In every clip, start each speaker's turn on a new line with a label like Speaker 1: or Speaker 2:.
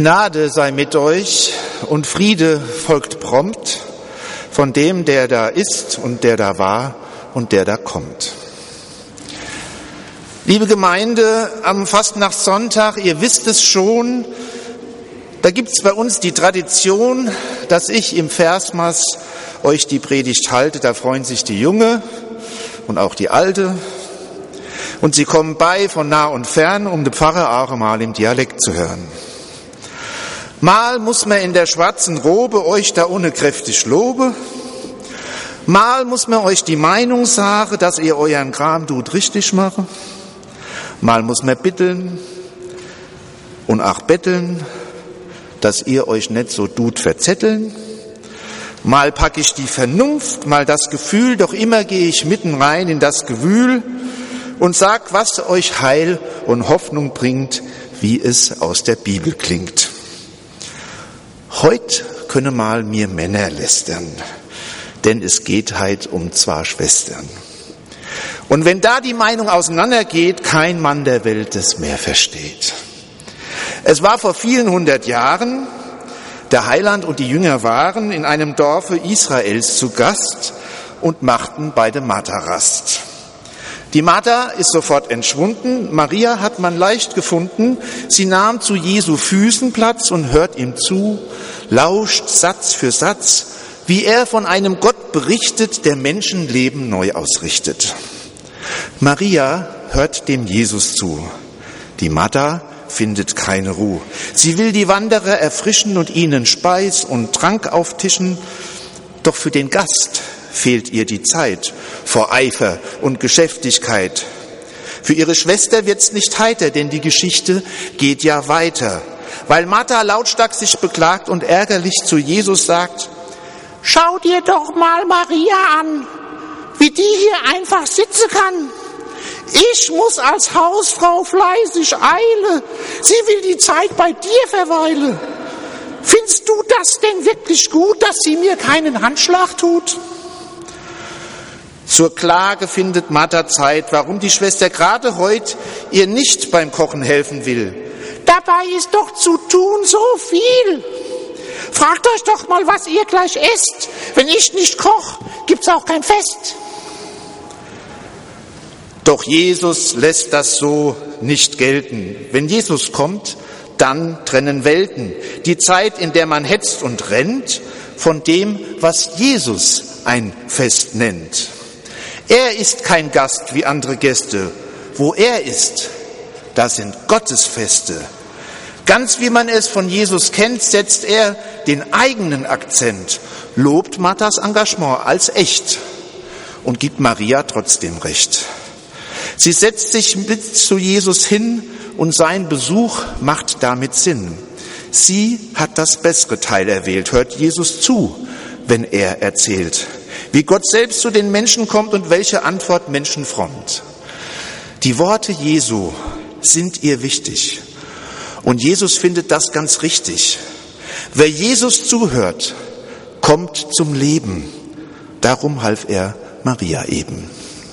Speaker 1: Gnade sei mit euch und Friede folgt prompt von dem, der da ist und der da war und der da kommt. Liebe Gemeinde, am Fastnachtssonntag, ihr wisst es schon, da gibt es bei uns die Tradition, dass ich im Versmaß euch die Predigt halte. Da freuen sich die Junge und auch die Alte. Und sie kommen bei von nah und fern, um den Pfarrer auch mal im Dialekt zu hören. Mal muss man in der schwarzen Robe euch da ohne kräftig lobe. Mal muss man euch die Meinung sagen, dass ihr euren Kram tut richtig mache. Mal muss man bitteln und auch betteln, dass ihr euch nicht so tut verzetteln. Mal pack ich die Vernunft, mal das Gefühl, doch immer gehe ich mitten rein in das Gewühl und sag, was euch Heil und Hoffnung bringt, wie es aus der Bibel klingt. Heut könne mal mir Männer lästern, denn es geht heit um zwei Schwestern. Und wenn da die Meinung auseinandergeht, kein Mann der Welt es mehr versteht. Es war vor vielen 100 Jahren, der Heiland und die Jünger waren in einem Dorfe Israels zu Gast und machten bei der Martha Rast. Die Martha ist sofort entschwunden, Maria hat man leicht gefunden, sie nahm zu Jesu Füßen Platz und hört ihm zu, lauscht Satz für Satz, wie er von einem Gott berichtet, der Menschenleben neu ausrichtet. Maria hört dem Jesus zu, die Martha findet keine Ruhe. Sie will die Wanderer erfrischen und ihnen Speis und Trank auftischen, doch für den Gast fehlt ihr die Zeit vor Eifer und Geschäftigkeit. Für ihre Schwester wird's nicht heiter, denn die Geschichte geht ja weiter. Weil Martha lautstark sich beklagt und ärgerlich zu Jesus sagt, schau dir doch mal Maria an, wie die hier einfach sitzen kann. Ich muss als Hausfrau fleißig eile, sie will die Zeit bei dir verweile. Findest du das denn wirklich gut, dass sie mir keinen Handschlag tut? Zur Klage findet Martha Zeit, warum die Schwester gerade heute ihr nicht beim Kochen helfen will. Dabei ist doch zu tun so viel. Fragt euch doch mal, was ihr gleich esst. Wenn ich nicht koche, gibt's auch kein Fest. Doch Jesus lässt das so nicht gelten. Wenn Jesus kommt, dann trennen Welten. Die Zeit, in der man hetzt und rennt, von dem, was Jesus ein Fest nennt. Er ist kein Gast wie andere Gäste. Wo er ist, da sind Gottesfeste. Ganz wie man es von Jesus kennt, setzt er den eigenen Akzent, lobt Marthas Engagement als echt und gibt Maria trotzdem recht. Sie setzt sich mit zu Jesus hin und sein Besuch macht damit Sinn. Sie hat das bessere Teil erwählt, hört Jesus zu, wenn er erzählt, wie Gott selbst zu den Menschen kommt und welche Antwort Menschen frommt. Die Worte Jesu sind ihr wichtig und Jesus findet das ganz richtig. Wer Jesus zuhört, kommt zum Leben. Darum half er Maria eben.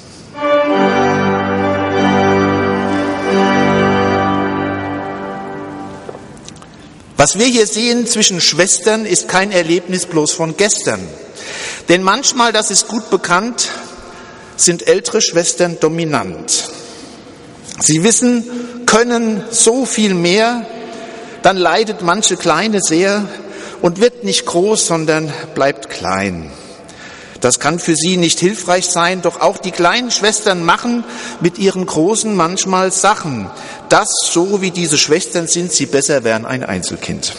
Speaker 1: Was wir hier sehen zwischen Schwestern, ist kein Erlebnis bloß von gestern. Denn manchmal, das ist gut bekannt, sind ältere Schwestern dominant. Sie wissen, können so viel mehr, dann leidet manche Kleine sehr und wird nicht groß, sondern bleibt klein. Das kann für sie nicht hilfreich sein, doch auch die kleinen Schwestern machen mit ihren Großen manchmal Sachen, dass, so wie diese Schwestern sind, sie besser wären ein Einzelkind.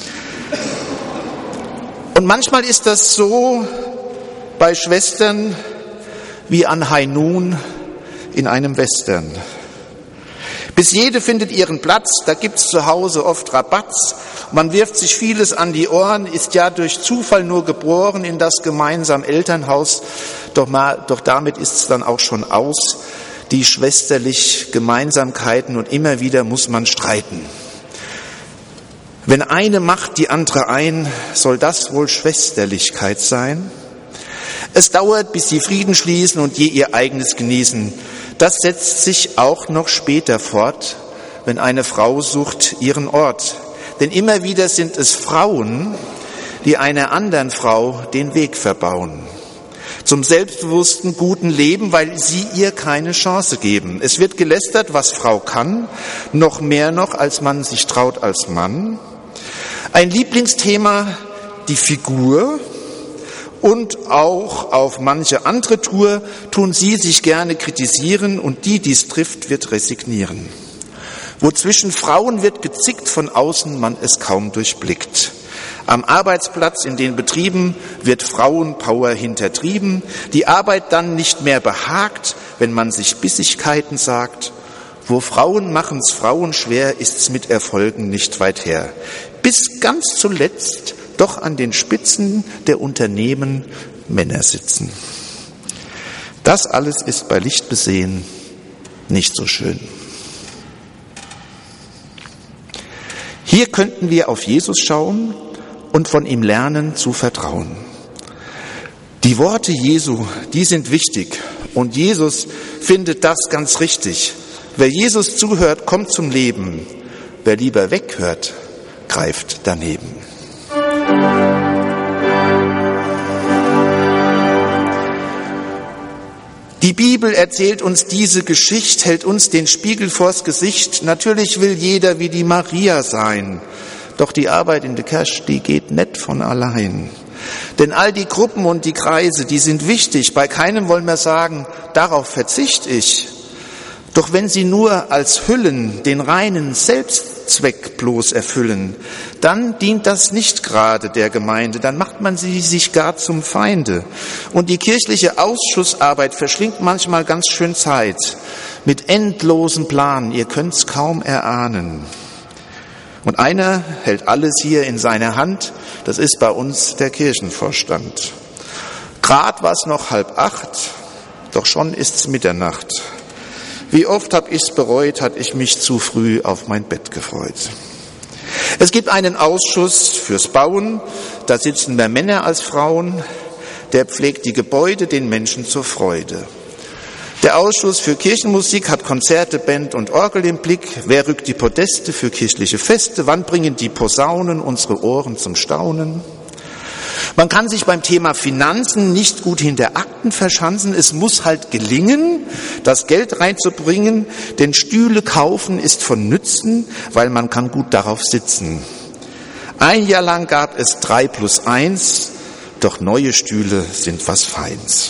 Speaker 1: Und manchmal ist das so bei Schwestern wie an High Noon in einem Western. Bis jede findet ihren Platz, da gibt's zu Hause oft Rabatz. Man wirft sich vieles an die Ohren, ist ja durch Zufall nur geboren in das gemeinsame Elternhaus. Doch damit ist's dann auch schon aus, die schwesterlich Gemeinsamkeiten, und immer wieder muss man streiten. Wenn eine macht die andere ein, soll das wohl Schwesterlichkeit sein? Es dauert, bis sie Frieden schließen und je ihr eigenes genießen. Das setzt sich auch noch später fort, wenn eine Frau sucht ihren Ort. denn immer wieder sind es Frauen, die einer anderen Frau den Weg verbauen. Zum selbstbewussten, guten Leben, weil sie ihr keine Chance geben. Es wird gelästert, was Frau kann, noch mehr noch, als man sich traut als Mann. Ein Lieblingsthema, die Figur. Und auch auf manche andere Tour tun sie sich gerne kritisieren und die es trifft, wird resignieren. Wo zwischen Frauen wird gezickt, von außen man es kaum durchblickt. Am Arbeitsplatz, in den Betrieben, wird Frauenpower hintertrieben, die Arbeit dann nicht mehr behagt, wenn man sich Bissigkeiten sagt. Wo Frauen machen's Frauen schwer, ist's mit Erfolgen nicht weit her. Bis ganz zuletzt doch an den Spitzen der Unternehmen Männer sitzen. Das alles ist bei Licht besehen nicht so schön. Hier könnten wir auf Jesus schauen und von ihm lernen zu vertrauen. Die Worte Jesu, die sind wichtig und Jesus findet das ganz richtig. Wer Jesus zuhört, kommt zum Leben. Wer lieber weghört, greift daneben. Die Bibel erzählt uns diese Geschichte, hält uns den Spiegel vors Gesicht. Natürlich will jeder wie die Maria sein, doch die Arbeit in der Kirche, die geht nicht von allein. Denn all die Gruppen und die Kreise, die sind wichtig. Bei keinem wollen wir sagen, darauf verzichte ich. Doch wenn sie nur als Hüllen den reinen Selbstzweck bloß erfüllen, dann dient das nicht gerade der Gemeinde, dann macht man sie sich gar zum Feinde. Und die kirchliche Ausschussarbeit verschlingt manchmal ganz schön Zeit mit endlosen Planen, ihr könnt's kaum erahnen. Und einer hält alles hier in seiner Hand, das ist bei uns der Kirchenvorstand. Grad war's noch 7:30, doch schon ist's Mitternacht. Wie oft hab ich's bereut, hatte ich mich zu früh auf mein Bett gefreut. Es gibt einen Ausschuss fürs Bauen, da sitzen mehr Männer als Frauen, der pflegt die Gebäude den Menschen zur Freude. Der Ausschuss für Kirchenmusik hat Konzerte, Band und Orgel im Blick. Wer rückt die Podeste für kirchliche Feste? Wann bringen die Posaunen unsere Ohren zum Staunen? Man kann sich beim Thema Finanzen nicht gut hinter Akten verschanzen. Es muss halt gelingen, das Geld reinzubringen, denn Stühle kaufen ist von Nützen, weil man kann gut darauf sitzen. Ein Jahr lang gab es 3+1, doch neue Stühle sind was Feins.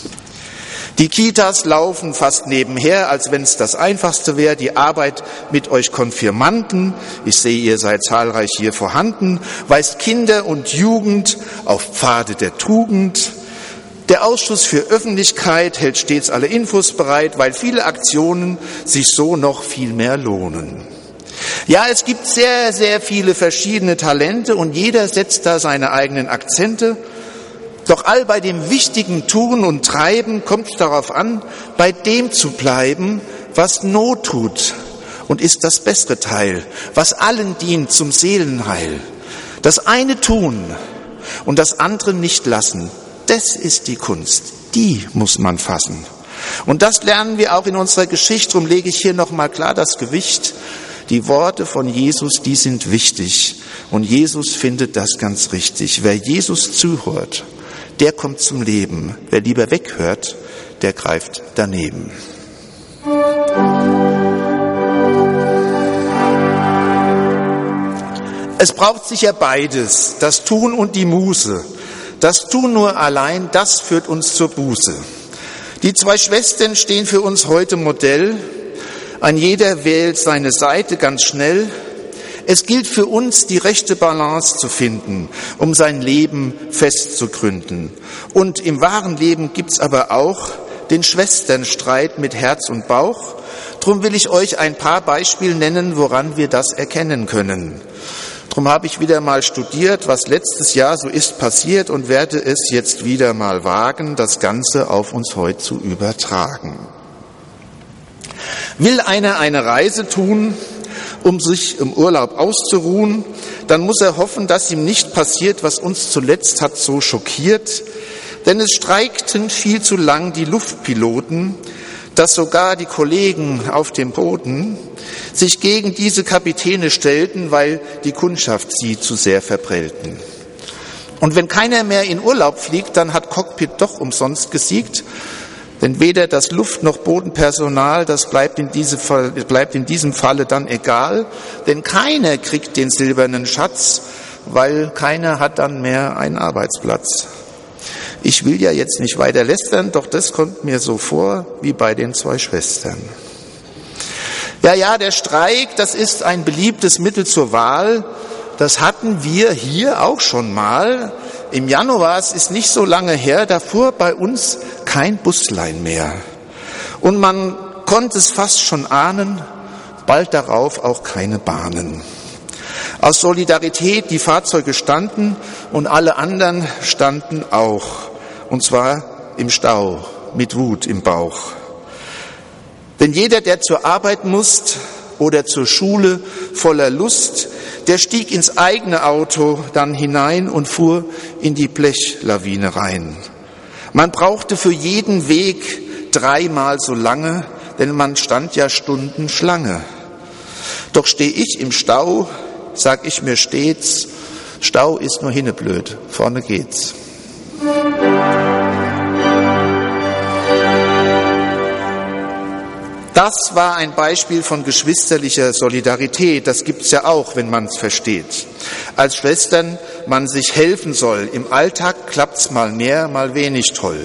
Speaker 1: Die Kitas laufen fast nebenher, als wenn es das Einfachste wäre, die Arbeit mit euch Konfirmanden. Ich sehe, ihr seid zahlreich hier vorhanden, weist Kinder und Jugend auf Pfade der Tugend. Der Ausschuss für Öffentlichkeit hält stets alle Infos bereit, weil viele Aktionen sich so noch viel mehr lohnen. Ja, es gibt sehr, sehr viele verschiedene Talente und jeder setzt da seine eigenen Akzente. Doch all bei dem wichtigen Tun und Treiben kommt es darauf an, bei dem zu bleiben, was Not tut und ist das bessere Teil, was allen dient zum Seelenheil. Das eine tun und das andere nicht lassen, das ist die Kunst, die muss man fassen. Und das lernen wir auch in unserer Geschichte, darum lege ich hier nochmal klar das Gewicht. Die Worte von Jesus, die sind wichtig und Jesus findet das ganz richtig. Wer Jesus zuhört, der kommt zum Leben. Wer lieber weghört, der greift daneben. Es braucht sicher beides, das Tun und die Muße. Das Tun nur allein, das führt uns zur Buße. Die zwei Schwestern stehen für uns heute Modell. Ein jeder wählt seine Seite ganz schnell. Es gilt für uns, die rechte Balance zu finden, um sein Leben festzugründen. Und im wahren Leben gibt's aber auch den Schwesternstreit mit Herz und Bauch. Drum will ich euch ein paar Beispiele nennen, woran wir das erkennen können. Drum habe ich wieder mal studiert, was letztes Jahr so ist passiert und werde es jetzt wieder mal wagen, das Ganze auf uns heute zu übertragen. Will einer eine Reise tun, um sich im Urlaub auszuruhen, dann muss er hoffen, dass ihm nicht passiert, was uns zuletzt hat so schockiert. Denn es streikten viel zu lang die Luftpiloten. dass sogar die Kollegen auf dem Boden sich gegen diese Kapitäne stellten, weil die Kundschaft sie zu sehr verprellten. Und wenn keiner mehr in Urlaub fliegt, dann hat Cockpit doch umsonst gesiegt, denn weder das Luft- noch Bodenpersonal, das bleibt in diesem Falle dann egal, denn keiner kriegt den silbernen Schatz, weil keiner hat dann mehr einen Arbeitsplatz. Ich will ja jetzt nicht weiter lästern, doch das kommt mir so vor wie bei den 2 Schwestern. Ja, der Streik, das ist ein beliebtes Mittel zur Wahl. Das hatten wir hier auch schon mal. Im Januar, es ist nicht so lange her, da fuhr bei uns kein Buslein mehr. Und man konnte es fast schon ahnen, bald darauf auch keine Bahnen. Aus Solidarität, die Fahrzeuge standen und alle anderen standen auch. Und zwar im Stau, mit Wut im Bauch. Denn jeder, der zur Arbeit musste oder zur Schule voller Lust, der stieg ins eigene Auto dann hinein und fuhr in die Blechlawine rein. Man brauchte für jeden Weg 3-mal so lange, denn man stand ja Stunden Schlange. Doch steh ich im Stau, sag ich mir stets, Stau ist nur hinneblöd, vorne geht's. Das war ein Beispiel von geschwisterlicher Solidarität. Das gibt's ja auch, wenn man es versteht. Als Schwestern man sich helfen soll. Im Alltag klappt's mal mehr, mal wenig toll.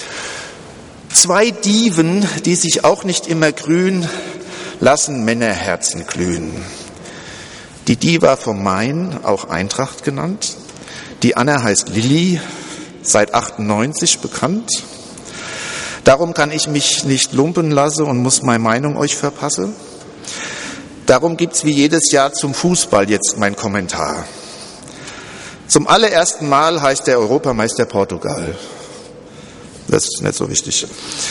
Speaker 1: 2 Diven, die sich auch nicht immer grün, lassen Männerherzen glühen. Die Diva vom Main, auch Eintracht genannt. Die Anna heißt Lilly, seit 98 bekannt. Darum kann ich mich nicht lumpen lassen und muss meine Meinung euch verpassen. Darum gibt's wie jedes Jahr zum Fußball jetzt mein Kommentar. Zum allerersten Mal heißt der Europameister Portugal. Das ist nicht so wichtig.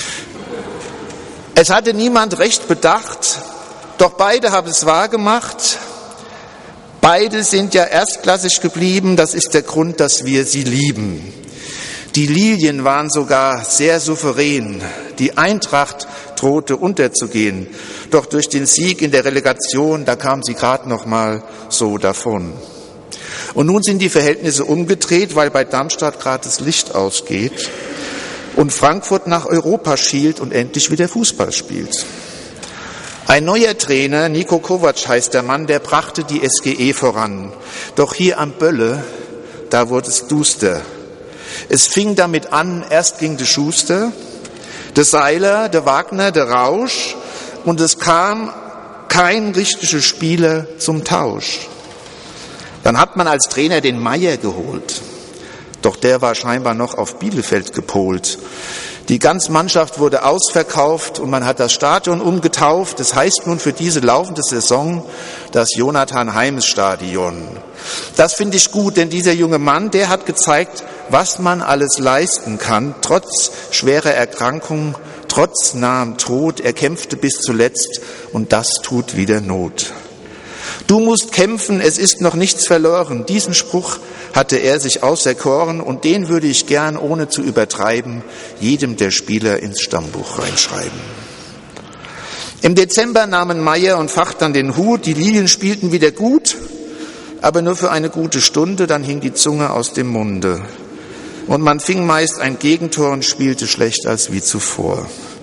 Speaker 1: Es hatte niemand recht bedacht, doch beide haben es wahrgemacht. Beide sind ja erstklassig geblieben, das ist der Grund, dass wir sie lieben. Die Lilien waren sogar sehr souverän. Die Eintracht drohte unterzugehen. Doch durch den Sieg in der Relegation, da kam sie gerade noch mal so davon. Und nun sind die Verhältnisse umgedreht, weil bei Darmstadt gerade das Licht ausgeht und Frankfurt nach Europa schielt und endlich wieder Fußball spielt. Ein neuer Trainer, Niko Kovac heißt der Mann, der brachte die SGE voran. Doch hier am Bölle, da wurde es duster. Es fing damit an, erst ging der Schuster, der Seiler, der Wagner, der Rausch und es kam kein richtiger Spieler zum Tausch. Dann hat man als Trainer den Meier geholt, doch der war scheinbar noch auf Bielefeld gepolt. Die ganze Mannschaft wurde ausverkauft und man hat das Stadion umgetauft. Das heißt nun für diese laufende Saison das Jonathan-Heims-Stadion. Das finde ich gut, denn dieser junge Mann, der hat gezeigt, was man alles leisten kann, trotz schwerer Erkrankung, trotz nahem Tod. Er kämpfte bis zuletzt und das tut wieder Not. Du musst kämpfen, es ist noch nichts verloren. Diesen Spruch hatte er sich auserkoren und den würde ich gern, ohne zu übertreiben, jedem der Spieler ins Stammbuch reinschreiben. Im Dezember nahmen Meier und Fach dann den Hut, die Lilien spielten wieder gut, aber nur für eine gute Stunde, dann hing die Zunge aus dem Munde. Und man fing meist ein Gegentor und spielte schlecht als wie zuvor.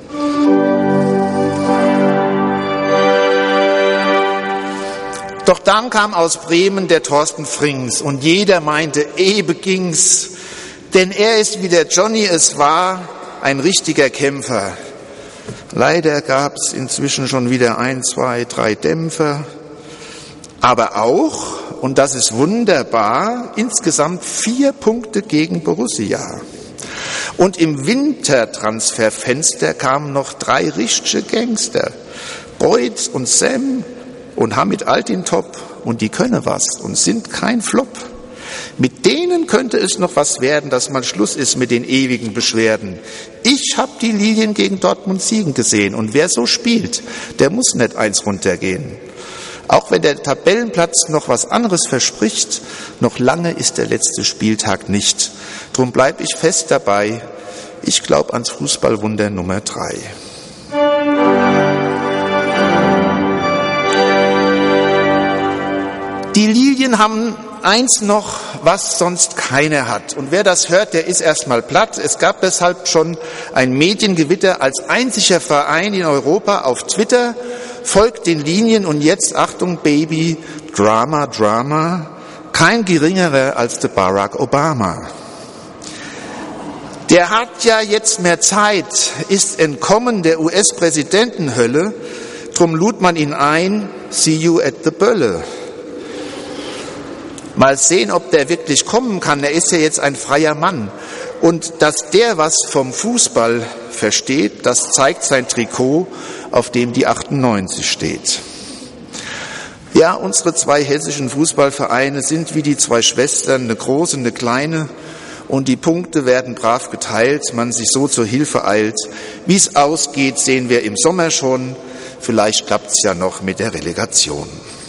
Speaker 1: Doch dann kam aus Bremen der Thorsten Frings und jeder meinte, beging's, denn er ist wie der Johnny es war, ein richtiger Kämpfer. Leider gab's inzwischen schon wieder 1, 2, 3 Dämpfer, aber auch, und das ist wunderbar, insgesamt 4 Punkte gegen Borussia. Und im Wintertransferfenster kamen noch 3 richtige Gangster, Beuth und Sam und Hamid Altintop, und die können was und sind kein Flop. Mit denen könnte es noch was werden, dass mal Schluss ist mit den ewigen Beschwerden. Ich habe die Lilien gegen Dortmund siegen gesehen und wer so spielt, der muss nicht 1 runtergehen. Auch wenn der Tabellenplatz noch was anderes verspricht, noch lange ist der letzte Spieltag nicht. Drum bleib ich fest dabei, ich glaube ans Fußballwunder Nummer 3. Die Lilien haben eins noch, was sonst keiner hat. Und wer das hört, der ist erstmal platt. Es gab deshalb schon ein Mediengewitter als einziger Verein in Europa auf Twitter. Folgt den Linien und jetzt, Achtung Baby, Drama, Drama. Kein geringerer als der Barack Obama. Der hat ja jetzt mehr Zeit, ist entkommen der US-Präsidentenhölle. Drum lud man ihn ein, see you at the Bölle. Mal sehen, ob der wirklich kommen kann. Er ist ja jetzt ein freier Mann. Und dass der was vom Fußball versteht, das zeigt sein Trikot, auf dem die 98 steht. Ja, unsere zwei hessischen Fußballvereine sind wie die zwei Schwestern, eine große, eine kleine. Und die Punkte werden brav geteilt, man sich so zur Hilfe eilt. Wie es ausgeht, sehen wir im Sommer schon. Vielleicht klappt es ja noch mit der Relegation.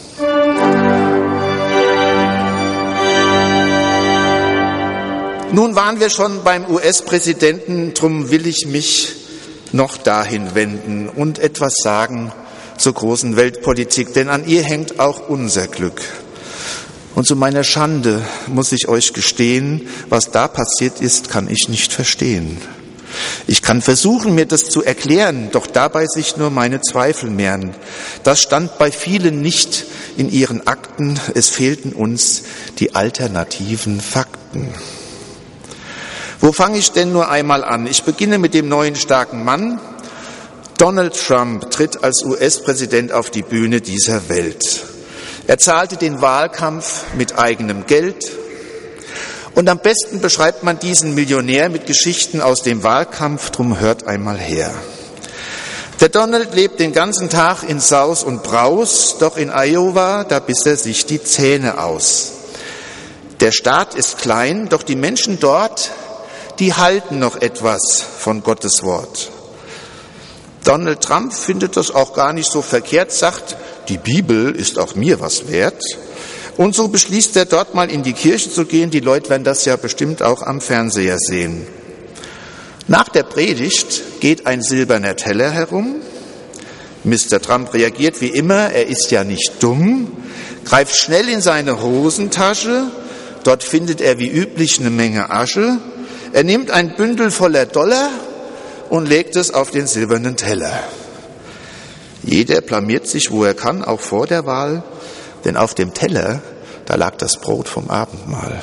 Speaker 1: Nun waren wir schon beim US-Präsidenten, drum will ich mich noch dahin wenden und etwas sagen zur großen Weltpolitik, denn an ihr hängt auch unser Glück. Und zu meiner Schande muss ich euch gestehen, was da passiert ist, kann ich nicht verstehen. Ich kann versuchen, mir das zu erklären, doch dabei sich nur meine Zweifel mehren. Das stand bei vielen nicht in ihren Akten, es fehlten uns die alternativen Fakten. Wo fange ich denn nur einmal an? Ich beginne mit dem neuen starken Mann. Donald Trump tritt als US-Präsident auf die Bühne dieser Welt. Er zahlte den Wahlkampf mit eigenem Geld. Und am besten beschreibt man diesen Millionär mit Geschichten aus dem Wahlkampf, drum hört einmal her. Der Donald lebt den ganzen Tag in Saus und Braus, doch in Iowa, da biss er sich die Zähne aus. Der Staat ist klein, doch die Menschen dort, die halten noch etwas von Gottes Wort. Donald Trump findet das auch gar nicht so verkehrt, sagt, die Bibel ist auch mir was wert. Und so beschließt er, dort mal in die Kirche zu gehen. Die Leute werden das ja bestimmt auch am Fernseher sehen. Nach der Predigt geht ein silberner Teller herum. Mr. Trump reagiert wie immer, er ist ja nicht dumm, greift schnell in seine Hosentasche. Dort findet er wie üblich eine Menge Asche. Er nimmt ein Bündel voller Dollar und legt es auf den silbernen Teller. Jeder blamiert sich, wo er kann, auch vor der Wahl, denn auf dem Teller, da lag das Brot vom Abendmahl.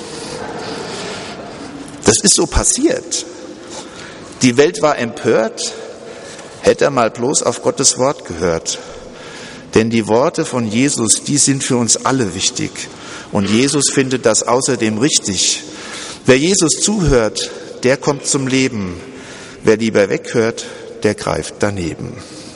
Speaker 1: Das ist so passiert. Die Welt war empört, hätte er mal bloß auf Gottes Wort gehört. Denn die Worte von Jesus, die sind für uns alle wichtig. Und Jesus findet das außerdem richtig. Wer Jesus zuhört, der kommt zum Leben. Wer lieber weghört, der greift daneben.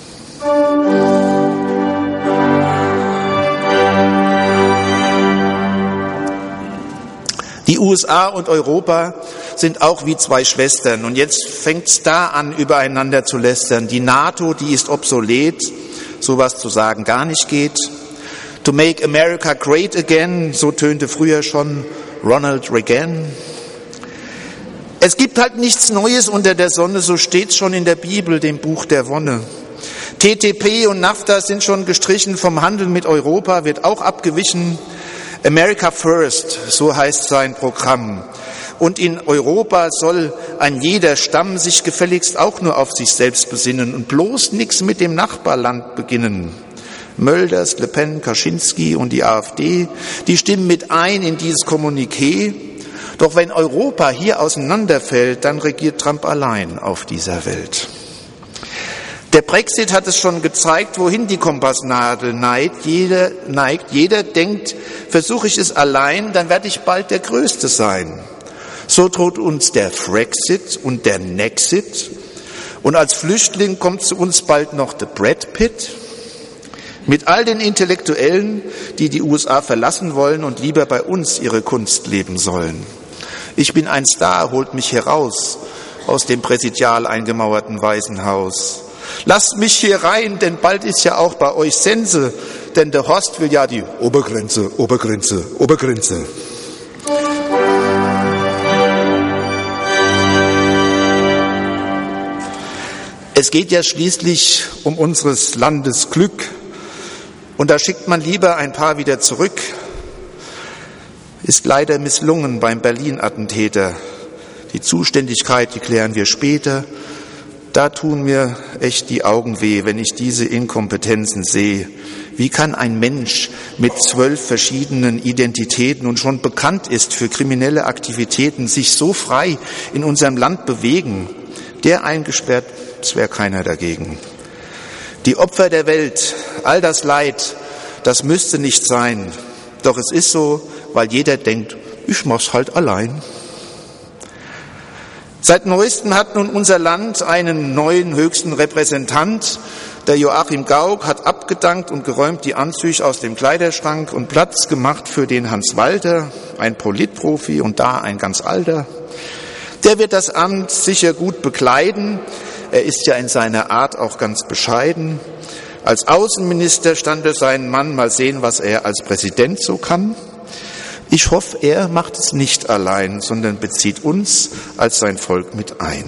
Speaker 1: Die USA und Europa sind auch wie zwei Schwestern. Und jetzt fängt's da an, übereinander zu lästern. Die NATO, die ist obsolet, sowas zu sagen gar nicht geht. To make America great again, so tönte früher schon Ronald Reagan. Es gibt halt nichts Neues unter der Sonne, so steht's schon in der Bibel, dem Buch der Wonne. TTP und NAFTA sind schon gestrichen, vom Handel mit Europa wird auch abgewichen. America First, so heißt sein Programm. Und in Europa soll ein jeder Stamm sich gefälligst auch nur auf sich selbst besinnen und bloß nichts mit dem Nachbarland beginnen. Mölders, Le Pen, Kaczynski und die AfD, die stimmen mit ein in dieses Kommuniqué. Doch wenn Europa hier auseinanderfällt, dann regiert Trump allein auf dieser Welt. Der Brexit hat es schon gezeigt, wohin die Kompassnadel neigt. Jeder denkt, versuche ich es allein, dann werde ich bald der Größte sein. So droht uns der Frexit und der Nexit. Und als Flüchtling kommt zu uns bald noch der Brad Pitt. Mit all den Intellektuellen, die die USA verlassen wollen und lieber bei uns ihre Kunst leben sollen. Ich bin ein Star, holt mich heraus aus dem präsidial eingemauerten Waisenhaus. Lasst mich hier rein, denn bald ist ja auch bei euch Sense, denn der Horst will ja die Obergrenze. Es geht ja schließlich um unseres Landes Glück. Und da schickt man lieber ein paar wieder zurück. Ist leider misslungen beim Berlin-Attentäter. Die Zuständigkeit, die klären wir später. Da tun mir echt die Augen weh, wenn ich diese Inkompetenzen sehe. Wie kann ein Mensch mit 12 verschiedenen Identitäten und schon bekannt ist für kriminelle Aktivitäten sich so frei in unserem Land bewegen? Der eingesperrt, es wäre keiner dagegen. Die Opfer der Welt, all das Leid, das müsste nicht sein. Doch es ist so, weil jeder denkt, ich mach's halt allein. Seit Neuestem hat nun unser Land einen neuen höchsten Repräsentant. Der Joachim Gauck hat abgedankt und geräumt die Anzüge aus dem Kleiderschrank und Platz gemacht für den Hans Walter, ein Politprofi und da ein ganz alter. Der wird das Amt sicher gut bekleiden. Er ist ja in seiner Art auch ganz bescheiden. Als Außenminister stand er seinen Mann, mal sehen, was er als Präsident so kann. Ich hoffe, er macht es nicht allein, sondern bezieht uns als sein Volk mit ein.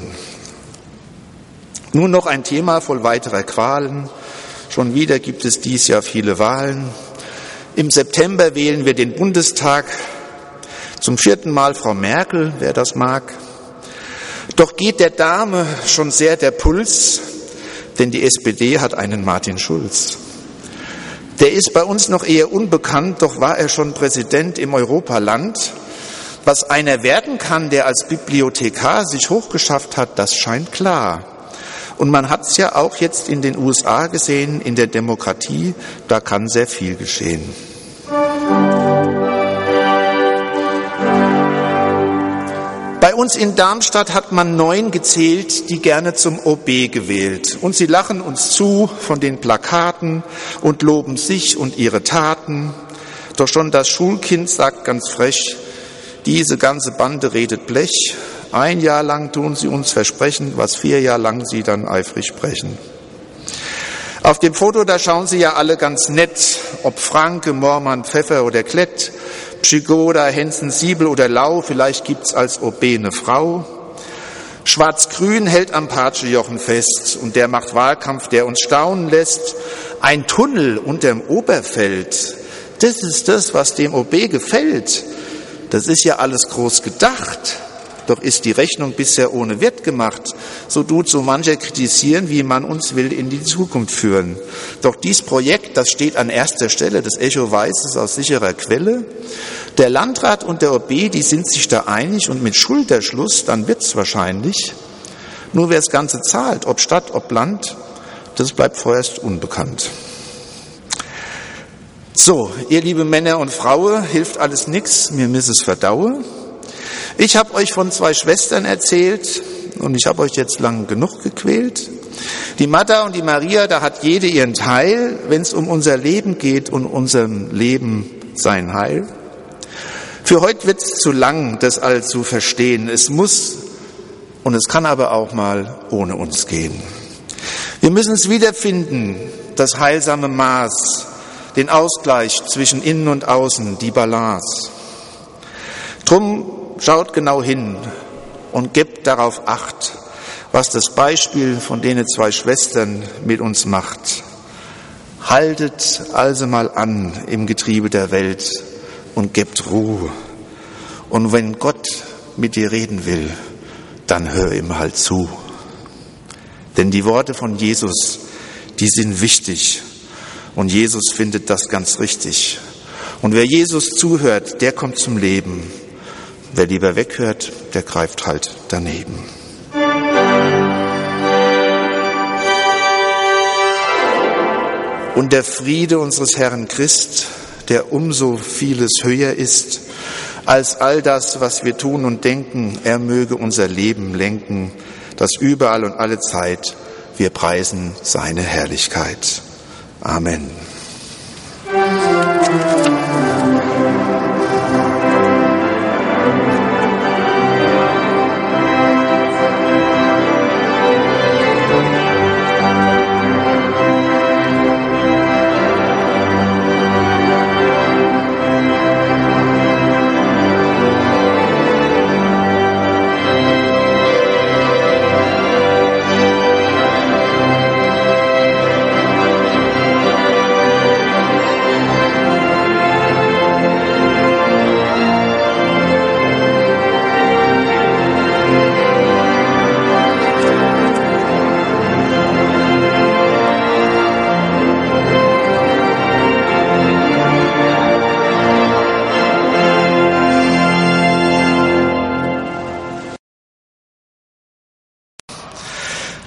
Speaker 1: Nun noch ein Thema voll weiterer Qualen. Schon wieder gibt es dies Jahr viele Wahlen. Im September wählen wir den Bundestag. Zum 4. Mal Frau Merkel, wer das mag. Doch geht der Dame schon sehr der Puls, denn die SPD hat einen Martin Schulz. Der ist bei uns noch eher unbekannt, doch war er schon Präsident im Europaland. Was einer werden kann, der als Bibliothekar sich hochgeschafft hat, das scheint klar. Und man hat es ja auch jetzt in den USA gesehen, in der Demokratie, da kann sehr viel geschehen. Bei uns in Darmstadt hat man 9 gezählt, die gerne zum OB gewählt. Und sie lachen uns zu von den Plakaten und loben sich und ihre Taten. Doch schon das Schulkind sagt ganz frech, diese ganze Bande redet Blech. 1 Jahr lang tun sie uns versprechen, was 4 Jahre lang sie dann eifrig sprechen. Auf dem Foto, da schauen sie ja alle ganz nett, ob Franke, Moormann, Pfeffer oder Klett, Pschigoda, Hensen, Siebel oder Lau, vielleicht gibt's als OB eine Frau. Schwarz-Grün hält am Patsche-Jochen fest und der macht Wahlkampf, der uns staunen lässt. Ein Tunnel unterm Oberfeld, das ist das, was dem OB gefällt. Das ist ja alles groß gedacht. Doch ist die Rechnung bisher ohne Wert gemacht. So tut so mancher kritisieren, wie man uns will in die Zukunft führen. Doch dies Projekt, das steht an erster Stelle. Das Echo weiß es aus sicherer Quelle. Der Landrat und der OB, die sind sich da einig und mit Schulterschluss, dann wird's wahrscheinlich. Nur wer das Ganze zahlt, ob Stadt, ob Land, das bleibt vorerst unbekannt. So, ihr liebe Männer und Frauen, hilft alles nix, mir miss es verdaue. Ich habe euch von 2 Schwestern erzählt und ich habe euch jetzt lang genug gequält. Die Martha und die Maria, da hat jede ihren Teil, wenn es um unser Leben geht und unserem Leben sein Heil. Für heute wird es zu lang, das all zu verstehen. Es muss und es kann aber auch mal ohne uns gehen. Wir müssen es wiederfinden, das heilsame Maß, den Ausgleich zwischen Innen und Außen, die Balance. Drum schaut genau hin und gebt darauf Acht, was das Beispiel von denen 2 Schwestern mit uns macht. Haltet also mal an im Getriebe der Welt und gebt Ruhe. Und wenn Gott mit dir reden will, dann hör ihm halt zu. Denn die Worte von Jesus, die sind wichtig. Und Jesus findet das ganz richtig. Und wer Jesus zuhört, der kommt zum Leben. Wer lieber weghört, der greift halt daneben. Und der Friede unseres Herrn Christ, der umso vieles höher ist, als all das, was wir tun und denken, er möge unser Leben lenken, dass überall und alle Zeit wir preisen seine Herrlichkeit. Amen.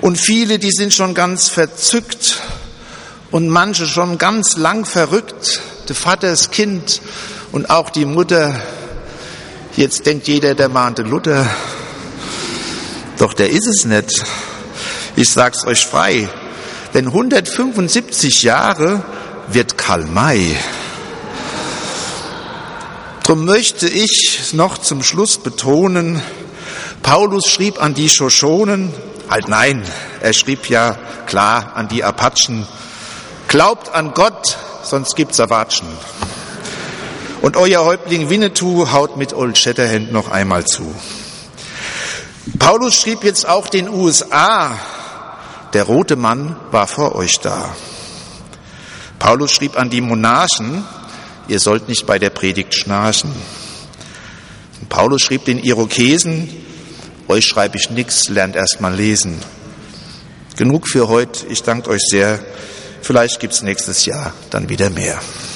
Speaker 1: Und viele, die sind schon ganz verzückt und manche schon ganz lang verrückt. Der Vater, das Kind und auch die Mutter. Jetzt denkt jeder, der mahnte Luther. Doch der ist es nicht. Ich sag's euch frei. Denn 175 Jahre wird Karl May. Drum möchte ich noch zum Schluss betonen, Paulus schrieb an die Shoshonen, nein, er schrieb ja klar an die Apachen, glaubt an Gott, sonst gibt's Awatschen. Und euer Häuptling Winnetou haut mit Old Shatterhand noch einmal zu. Paulus schrieb jetzt auch den USA, der rote Mann war vor euch da. Paulus schrieb an die Monarchen, ihr sollt nicht bei der Predigt schnarchen. Und Paulus schrieb den Irokesen, euch schreibe ich nix, lernt erst mal lesen. Genug für heute, ich danke euch sehr. Vielleicht gibt's nächstes Jahr dann wieder mehr.